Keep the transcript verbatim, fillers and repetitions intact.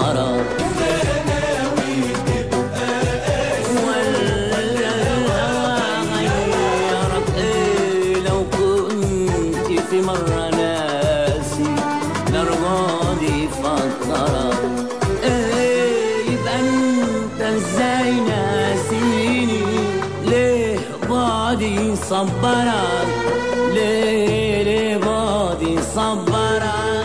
فكرك في مرة ناسي لرمادي فكرك ايه يبقى انت ازاي ناسيني ليه بعدي صبرك ليه ليه بعدي صبرك